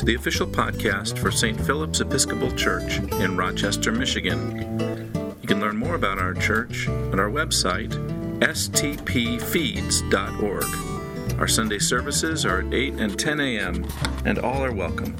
to the official podcast for St. Philip's Episcopal Church in Rochester, Michigan. You can learn more about our church at our website, stpfeeds.org. Our Sunday services are at 8 and 10 a.m., and all are welcome.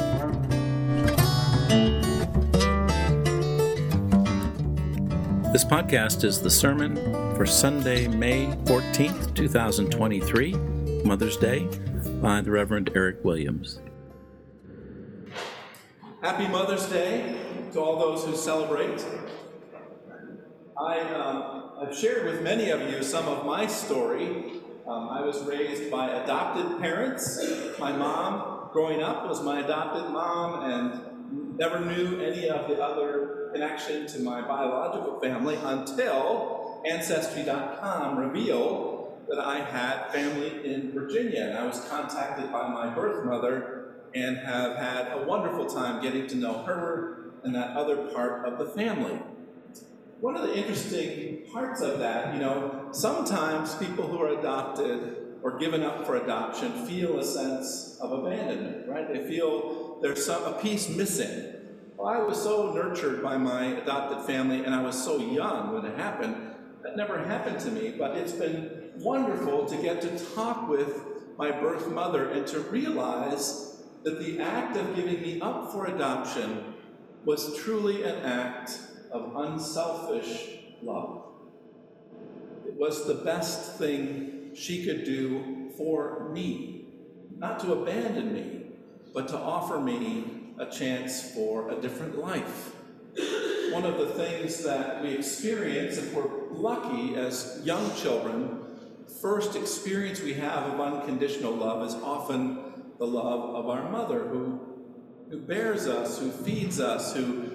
This podcast is the sermon for Sunday, May 14th, 2023, Mother's Day, by the Reverend Eric Williams. Happy Mother's Day to all those who celebrate. I've shared with many of you some of my story. I was raised by adopted parents. My mom, growing up, was my adopted mom and never knew any of the other connection to my biological family until Ancestry.com revealed that I had family in Virginia. And I was contacted by my birth mother and have had a wonderful time getting to know her and that other part of the family. One of the interesting parts of that, sometimes people who are adopted or given up for adoption feel a sense of abandonment, right? They feel there's a piece missing. Well, I was so nurtured by my adopted family, and I was so young when it happened. That never happened to me, but it's been wonderful to get to talk with my birth mother and to realize that the act of giving me up for adoption was truly an act of unselfish love. It was the best thing she could do for me, not to abandon me, but to offer me a chance for a different life. One of the things that we experience, if we're lucky as young children, first experience we have of unconditional love is often the love of our mother who bears us, who feeds us, who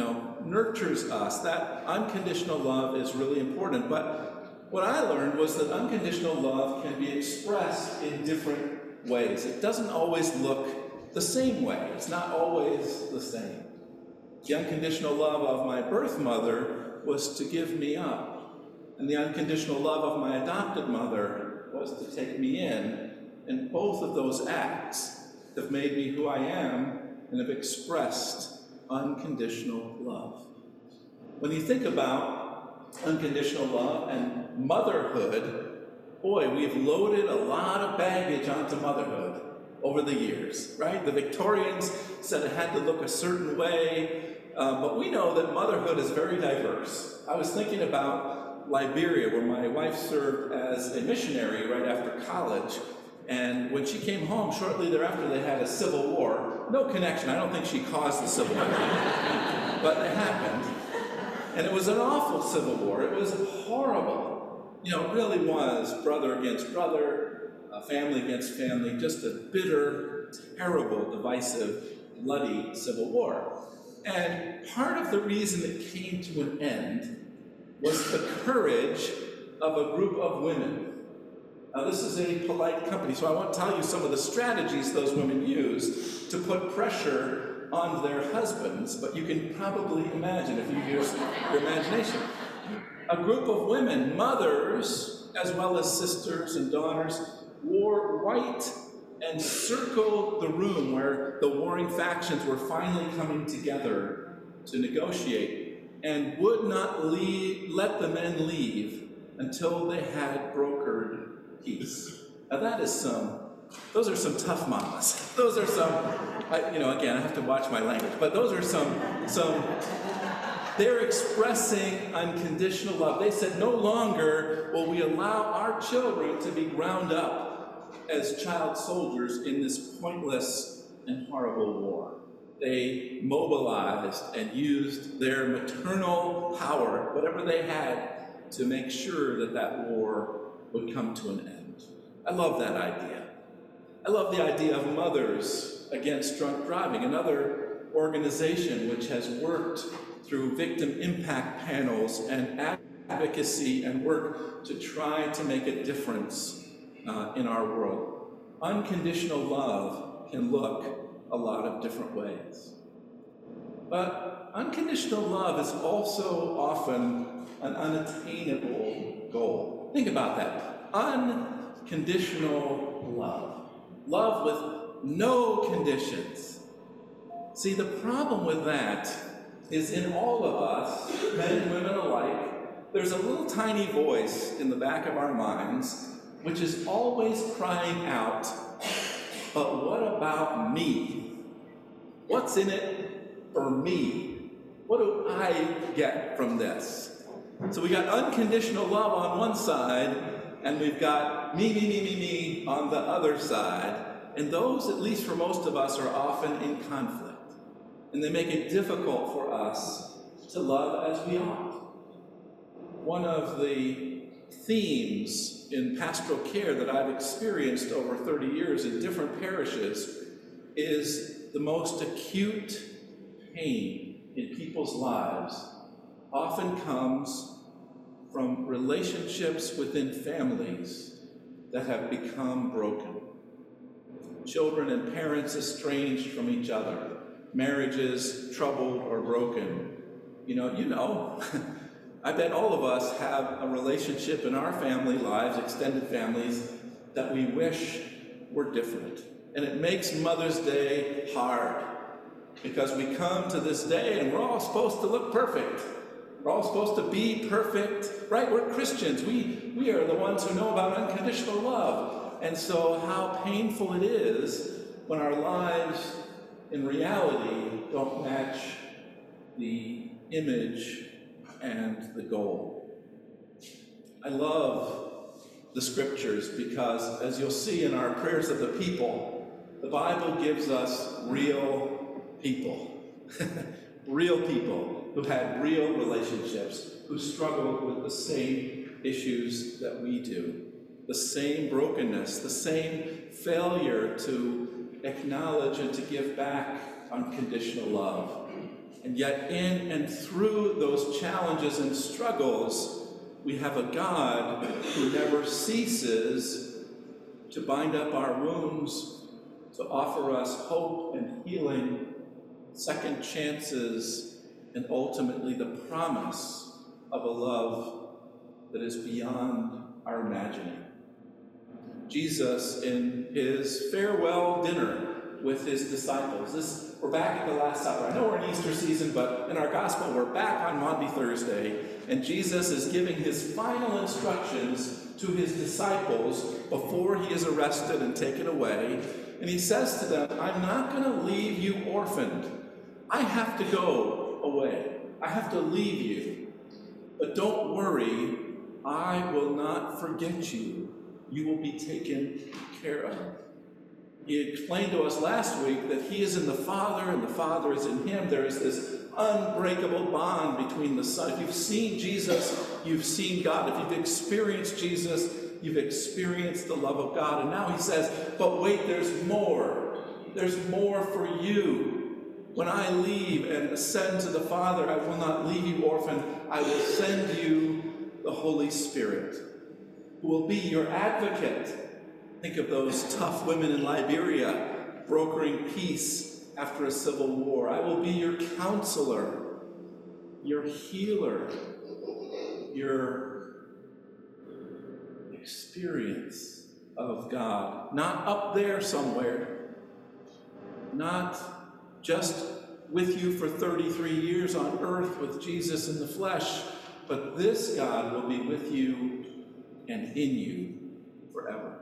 nurtures us. That unconditional love is really important. But what I learned was that unconditional love can be expressed in different ways. It doesn't always look the same way. It's not always the same. The unconditional love of my birth mother was to give me up. And the unconditional love of my adopted mother was to take me in. And both of those acts have made me who I am and have expressed unconditional love. When you think about unconditional love and motherhood, boy, we've loaded a lot of baggage onto motherhood over the years, right? The Victorians said it had to look a certain way, but we know that motherhood is very diverse. I was thinking about Liberia, where my wife served as a missionary right after college. And when she came home, shortly thereafter, they had a civil war. No connection. I don't think she caused the civil war. But it happened. And it was an awful civil war. It was horrible. It really was brother against brother, family against family, just a bitter, terrible, divisive, bloody civil war. And part of the reason it came to an end was the courage of a group of women. Now, this is a polite company, so I won't tell you some of the strategies those women used to put pressure on their husbands, but you can probably imagine if you use your imagination. A group of women, mothers, as well as sisters and daughters, wore white and circled the room where the warring factions were finally coming together to negotiate and would not let the men leave until they had brokered peace. Now those are some tough mamas. Those are some, again, I have to watch my language, but those are some, they're expressing unconditional love. They said, no longer will we allow our children to be ground up as child soldiers in this pointless and horrible war. They mobilized and used their maternal power, whatever they had, to make sure that war would come to an end. I love that idea. I love the idea of Mothers Against Drunk Driving, another organization which has worked through victim impact panels and advocacy and work to try to make a difference in our world. Unconditional love can look a lot of different ways. But unconditional love is also often an unattainable goal. Think about that. Unconditional love. Love with no conditions. See, the problem with that is in all of us, men and women alike, there's a little tiny voice in the back of our minds which is always crying out, but what about me? What's in it for me? What do I get from this? So we got unconditional love on one side, and we've got me on the other side. And those, at least for most of us, are often in conflict. And they make it difficult for us to love as we ought. One of the themes in pastoral care that I've experienced over 30 years in different parishes is the most acute pain in people's lives often comes from relationships within families that have become broken. Children and parents estranged from each other, marriages troubled or broken. You know, I bet all of us have a relationship in our family lives, extended families, that we wish were different. And it makes Mother's Day hard because we come to this day and we're all supposed to look perfect. We're all supposed to be perfect, right? We're Christians. We are the ones who know about unconditional love. And so how painful it is when our lives in reality don't match the image and the goal. I love the scriptures because, as you'll see in our prayers of the people, the Bible gives us real people. Real people who had real relationships, who struggled with the same issues that we do, the same brokenness, the same failure to acknowledge and to give back unconditional love. And yet in and through those challenges and struggles, we have a God who never ceases to bind up our wounds, to offer us hope and healing, second chances, and ultimately the promise of a love that is beyond our imagining. Jesus, in his farewell dinner with his disciples, we're back at the Last Supper. I know we're in Easter season, but in our gospel, we're back on Maundy Thursday, and Jesus is giving his final instructions to his disciples before he is arrested and taken away. And he says to them, I'm not going to leave you orphaned. I have to go away. I have to leave you. But don't worry, I will not forget you. You will be taken care of. He explained to us last week that he is in the Father and the Father is in him. There is this unbreakable bond between the Son. If you've seen Jesus, you've seen God. If you've experienced Jesus, you've experienced the love of God. And now he says, but wait, there's more. There's more for you. When I leave and ascend to the Father, I will not leave you orphaned. I will send you the Holy Spirit, who will be your advocate. Think of those tough women in Liberia brokering peace after a civil war. I will be your counselor, your healer, your experience of God. Not up there somewhere, not just with you for 33 years on earth with Jesus in the flesh, but this God will be with you and in you forever.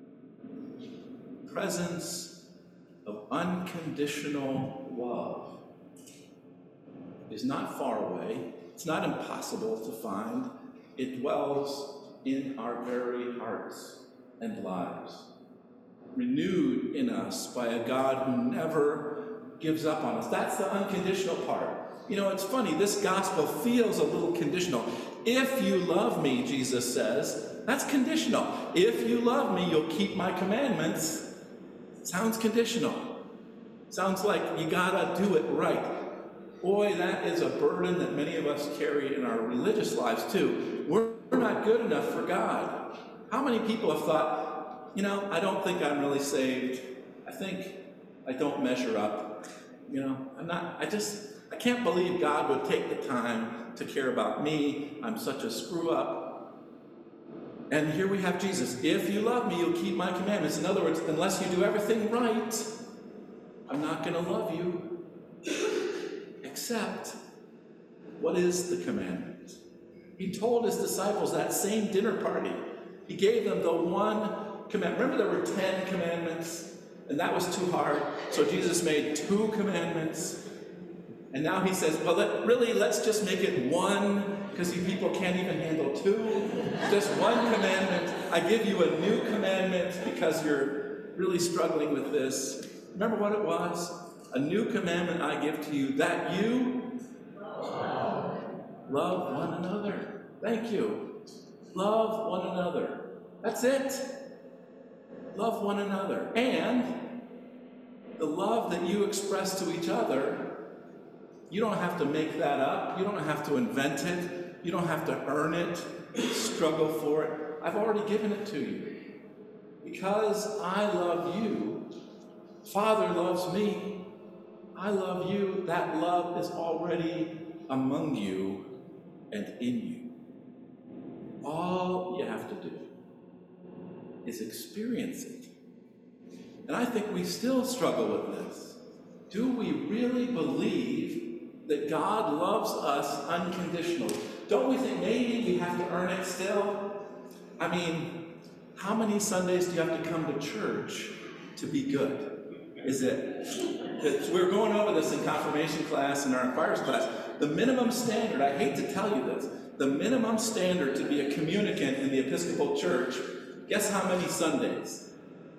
Presence of unconditional love is not far away. It's not impossible to find. It dwells in our very hearts and lives, renewed in us by a God who never gives up on us. That's the unconditional part. You know, it's funny, this gospel feels a little conditional. If you love me, Jesus says, that's conditional. If you love me, you'll keep my commandments. Sounds conditional. Sounds like you gotta do it right. Boy, that is a burden that many of us carry in our religious lives too. We're not good enough for God. How many people have thought, you know, I don't think I'm really saved. I think I don't measure up. You know, I can't believe God would take the time to care about me. I'm such a screw up. And here we have Jesus. If you love me, you'll keep my commandments. In other words, unless you do everything right, I'm not going to love you. Except, what is the commandment? He told his disciples that same dinner party. He gave them the one commandment. Remember there were 10 commandments? And that was too hard. So Jesus made 2 commandments. And now he says, well, let's just make it one, because you people can't even handle 2. Just one commandment. I give you a new commandment because you're really struggling with this. Remember what it was? A new commandment I give to you, that you love one another. Thank you. Love one another. That's it. Love one another. And the love that you express to each other, you don't have to make that up. You don't have to invent it. You don't have to earn it, struggle for it. I've already given it to you. Because I love you, Father loves me, I love you, that love is already among you and in you. All you have to do is experience it. And I think we still struggle with this. Do we really believe that God loves us unconditionally? Don't we think maybe we have to earn it still? I mean, how many Sundays do you have to come to church to be good? Is it? We were going over this in confirmation class and our choirs class. The minimum standard, I hate to tell you this, the minimum standard to be a communicant in the Episcopal Church, guess how many Sundays?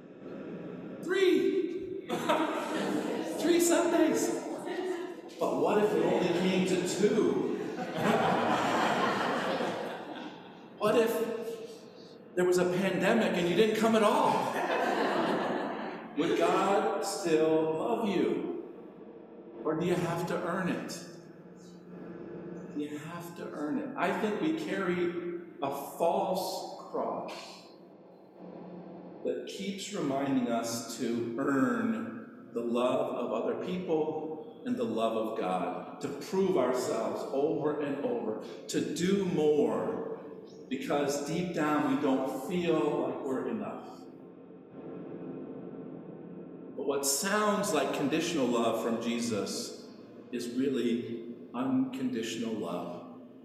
3. 3 Sundays. But what if it only came to 2? What if there was a pandemic and you didn't come at all? Would God still love you? Or do you have to earn it? You have to earn it. I think we carry a false cross that keeps reminding us to earn the love of other people and the love of God, to prove ourselves over and over, to do more, because deep down we don't feel like we're enough. But what sounds like conditional love from Jesus is really unconditional love.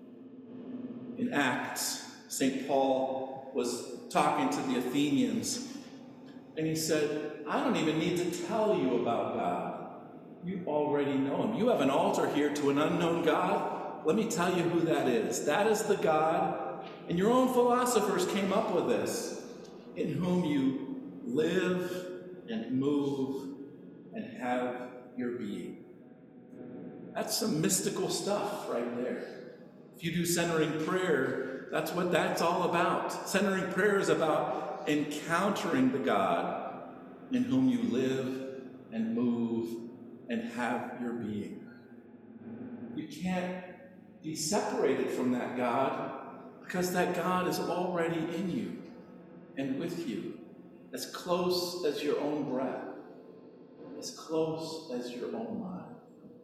In Acts, St. Paul was talking to the Athenians, and he said, I don't even need to tell you about God. You already know him. You have an altar here to an unknown God. Let me tell you who that is. That is the God, and your own philosophers came up with this, in whom you live and move and have your being. That's some mystical stuff right there. If you do centering prayer, that's what that's all about. Centering prayer is about encountering the God in whom you live and move and have your being. You can't be separated from that God, because that God is already in you and with you, as close as your own breath, as close as your own mind.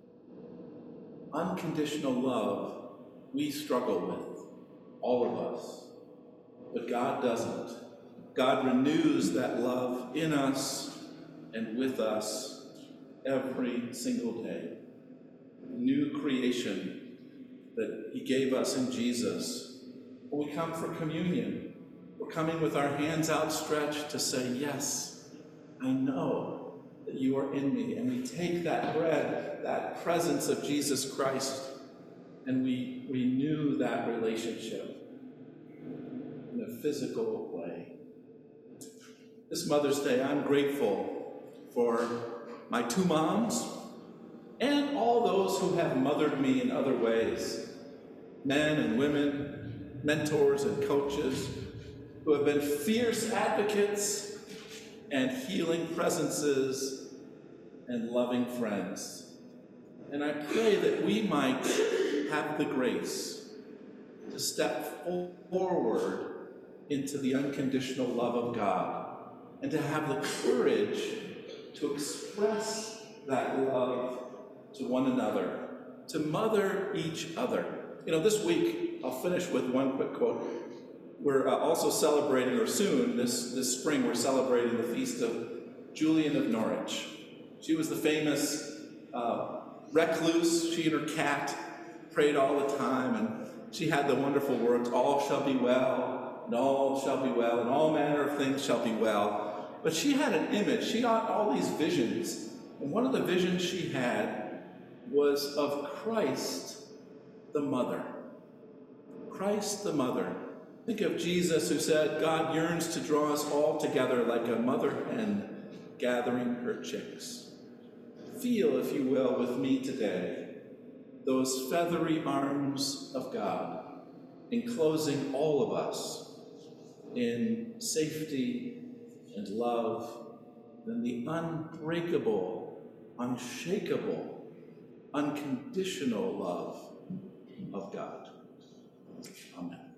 Unconditional love we struggle with, all of us, but God doesn't. God renews that love in us and with us every single day. New creation that he gave us in Jesus. When we come for communion, we're coming with our hands outstretched to say, yes, I know that you are in me. And we take that bread, that presence of Jesus Christ, and we renew that relationship in a physical way. This Mother's Day, I'm grateful for my 2 moms and all those who have mothered me in other ways. Men and women, mentors and coaches who have been fierce advocates and healing presences and loving friends. And I pray that we might have the grace to step forward into the unconditional love of God and to have the courage to express that love to one another, to mother each other. You know, this week, I'll finish with one quick quote. we're also celebrating, or soon, this spring, we're celebrating the feast of Julian of Norwich. She was the famous recluse. She and her cat prayed all the time, and she had the wonderful words, all shall be well, and all shall be well, and all manner of things shall be well. But she had an image. She got all these visions. And one of the visions she had was of Christ the Mother. Christ the Mother. Think of Jesus, who said, God yearns to draw us all together like a mother hen gathering her chicks. Feel, if you will, with me today, those feathery arms of God enclosing all of us in safety and love, and the unbreakable, unshakable, unconditional love of God. Amen.